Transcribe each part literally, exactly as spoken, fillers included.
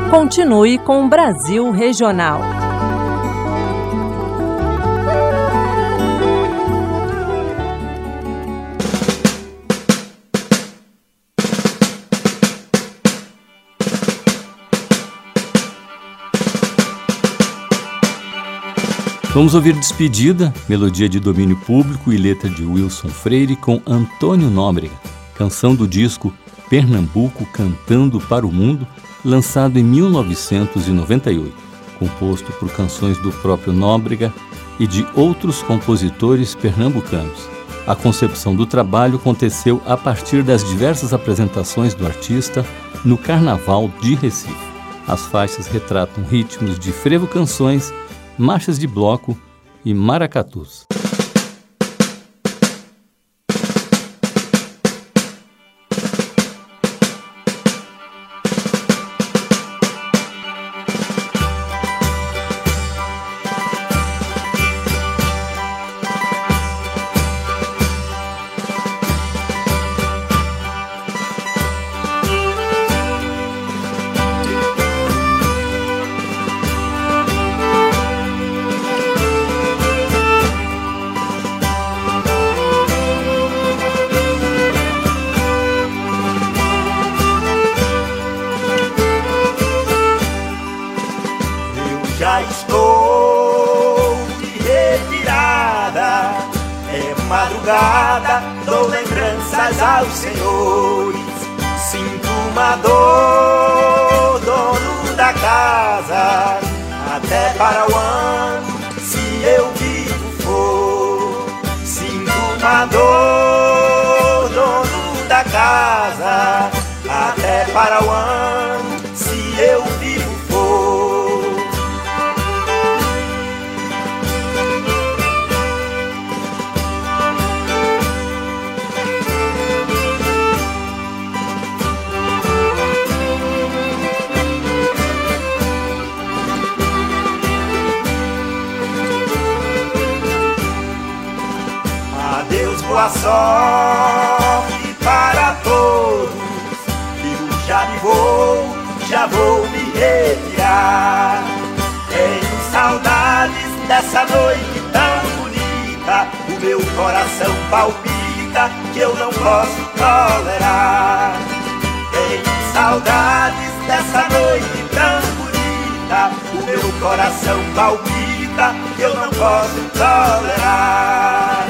Continue com o Brasil Regional. Vamos ouvir Despedida, melodia de domínio público e letra de Wilson Freire com Antônio Nóbrega, canção do disco Pernambuco Cantando para o Mundo, lançado em mil novecentos e noventa e oito, composto por canções do próprio Nóbrega e de outros compositores pernambucanos. A concepção do trabalho aconteceu a partir das diversas apresentações do artista no Carnaval de Recife. As faixas retratam ritmos de frevo-canções, marchas de bloco e maracatus. Já estou de retirada, é madrugada, dou lembranças aos senhores. Sinto uma dor, dono da casa, até para o ano, se eu vivo for. Sinto uma dor, dono da casa, até para o ano, se eu vivo for. Boa sorte para todos, eu já me vou, já vou me retirar. Tenho saudades dessa noite tão bonita, o meu coração palpita, que eu não posso tolerar. Tenho saudades dessa noite tão bonita, o meu coração palpita, que eu não posso tolerar.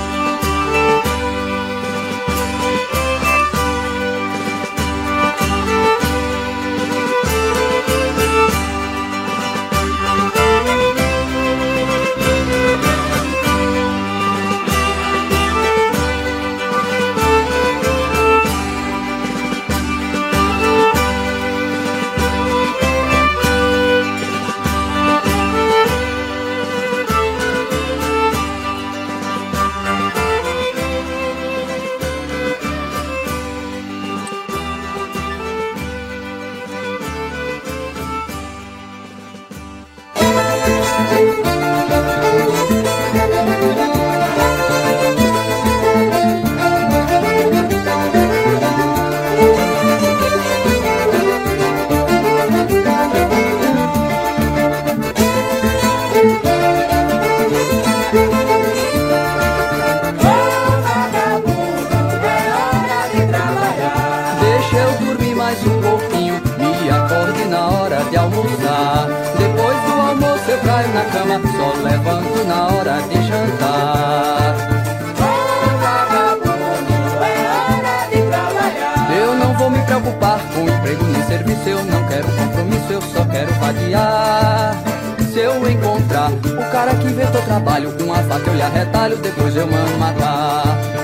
Depois do almoço eu caio na cama, só levanto na hora de jantar. Ô vagabundo, é hora de trabalhar. Eu não vou me preocupar com emprego nem serviço, eu não quero compromisso, eu só quero vadiar. Se eu encontrar o cara que inventou trabalho, com a faca eu lhe arretalho, depois eu mando matar.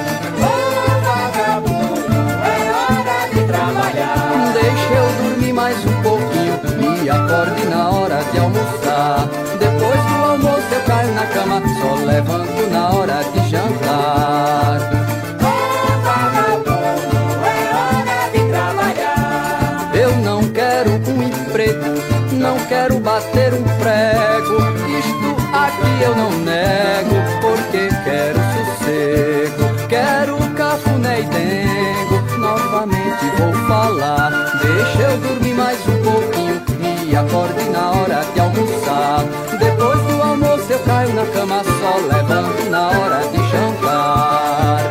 Ô vagabundo, é hora de trabalhar. Deixa eu dormir mais um pouquinho e acorde na hora de almoçar. Depois do almoço eu caio na cama, só levanto na hora de jantar. Ô vagabundo, é hora de trabalhar. Eu não quero um emprego, não quero bater um prego. Isto aqui eu não nego, porque quero sossego. Quero cafuné e dengo, novamente vou falar. Deixa eu dormir mais um pouquinho e e acorde na hora de almoçar. Depois do almoço eu caio na cama, só levanto na hora de jantar.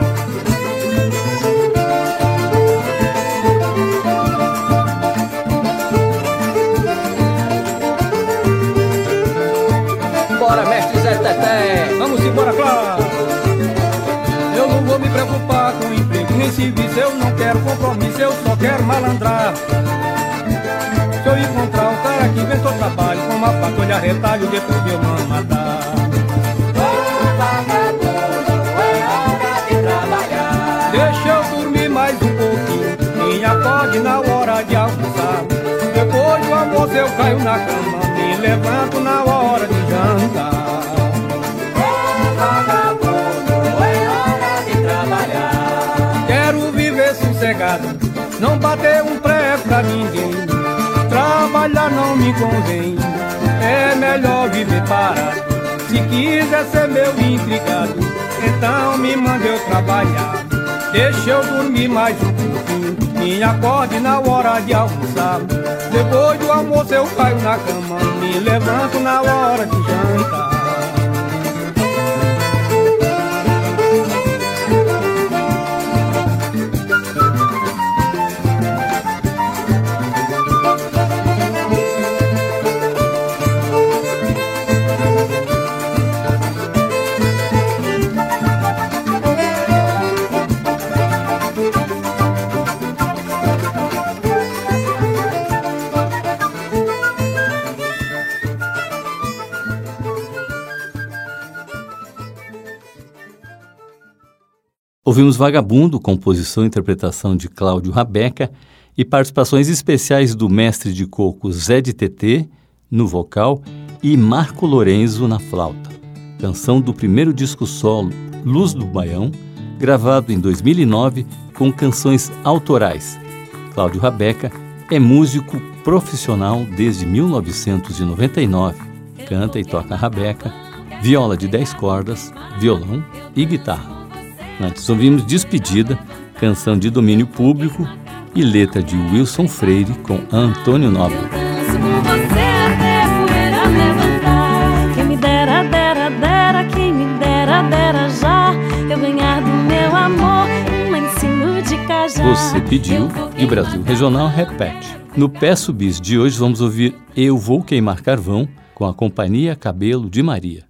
Bora, mestre Zé Teté, vamos embora, claro. Eu não vou me preocupar com emprego nem serviço, eu não quero compromisso, eu só quero malandrar. Se eu encontrar um cara que inventou trabalho com uma faca de retalho, depois eu mando matar. Ô vagabundo, é hora de trabalhar. Deixa eu dormir mais um pouquinho, me acorde na hora de almoçar. Depois do almoço eu caio na cama, me levanto na hora de jantar. Ô vagabundo, é hora de trabalhar. Quero viver sossegado, não bater um prego pra ninguém. Trabalhar não me convém, é melhor viver parado. Se quiser ser meu intrigado, então me mande eu trabalhar. Deixa eu dormir mais um pouquinho, me acorde na hora de almoçar. Depois do almoço eu caio na cama, me levanto na hora de jantar. Ouvimos Vagabundo, composição e interpretação de Cláudio Rabeca e participações especiais do mestre de coco Zé de Tetê, no vocal, e Marco Lorenzo na flauta. Canção do primeiro disco solo, Luz do Baião, gravado em dois mil e nove com canções autorais. Cláudio Rabeca é músico profissional desde mil novecentos e noventa e nove. Canta e toca rabeca, viola de dez cordas, violão e guitarra. Antes ouvimos Despedida, canção de domínio público e letra de Wilson Freire com Antônio Nóbrega. Eu danço com você até poeira levantar. Quem me dera, dera, dera, quem me dera, dera já. Eu ganhar do meu amor um ensino de cajá. Você pediu e Brasil Regional repete. No Peço Bis de hoje vamos ouvir Eu Vou Queimar Carvão com a Companhia Cabelo de Maria.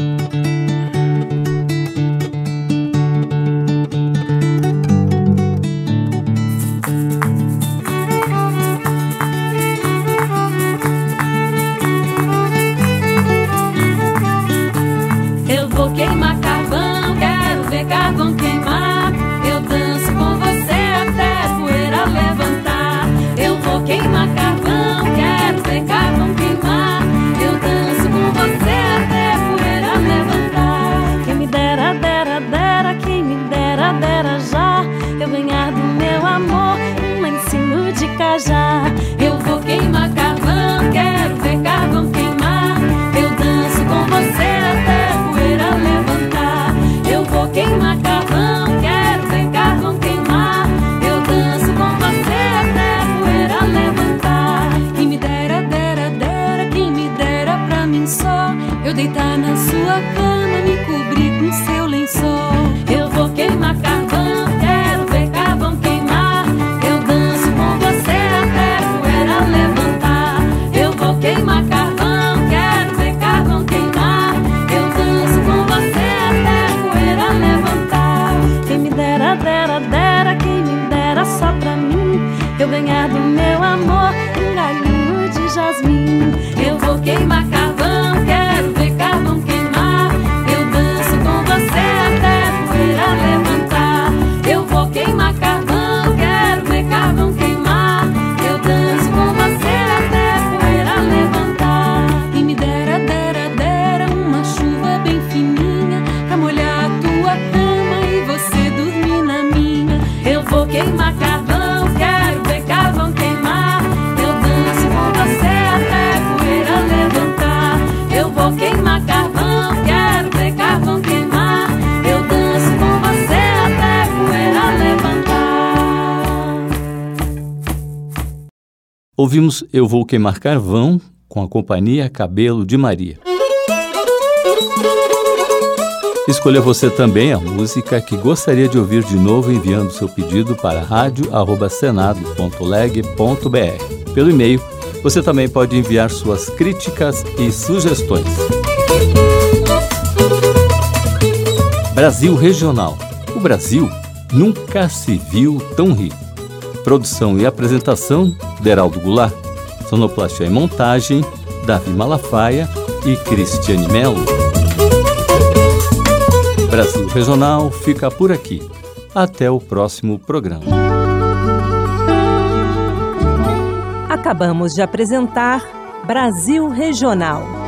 Queimar carvão, quero ver carvão queimar. Eu danço com você até poeira levantar. Eu vou queimar carvão, quero ver carvão queimar. Eu danço com você até poeira levantar. Quem me dera, dera, dera, quem me dera, dera já. Eu ganhar do meu amor um ensino de cajá. Eu vou queimar carvão, quero ver carvão queimar. Eu danço com você até poeira levantar. Eu vou queimar carvão, quero ver carvão queimar. Eu danço com você até poeira levantar. Quem me dera, dera, dera, quem me dera pra mim só. Eu deitar na sua cama, me cobrir com seu lençol. Eu vou queimar carvão, quero ver carvão queimar. Eu danço com você até poeira levantar. Eu vou queimar carvão, quero ver carvão queimar. Eu danço com você até poeira levantar. Quem me dera, dera, dera, quem me dera só pra mim. Eu ganhar do meu amor um galinho de jasmim. Eu vou queimar carvão, quero ver carvão queimar. Eu danço com você até poeira levantar. Eu vou queimar carvão, quero ver carvão queimar. Eu danço com você até poeira levantar. E me dera, dera, dera uma chuva bem fininha pra molhar a tua cama e você dormir na minha. Eu vou queimar carvão, quero ver carvão queimar. Ouvimos Eu Vou Queimar Carvão, com a companhia Cabelo de Maria. Escolha você também a música que gostaria de ouvir de novo enviando seu pedido para rádio arroba senado ponto leg ponto br. Pelo e-mail, você também pode enviar suas críticas e sugestões. Brasil Regional. O Brasil nunca se viu tão rico. Produção e apresentação, Deraldo Goulart. Sonoplastia e montagem, Davi Malafaia e Cristiane Melo. Brasil Regional fica por aqui. Até o próximo programa. Acabamos de apresentar Brasil Regional.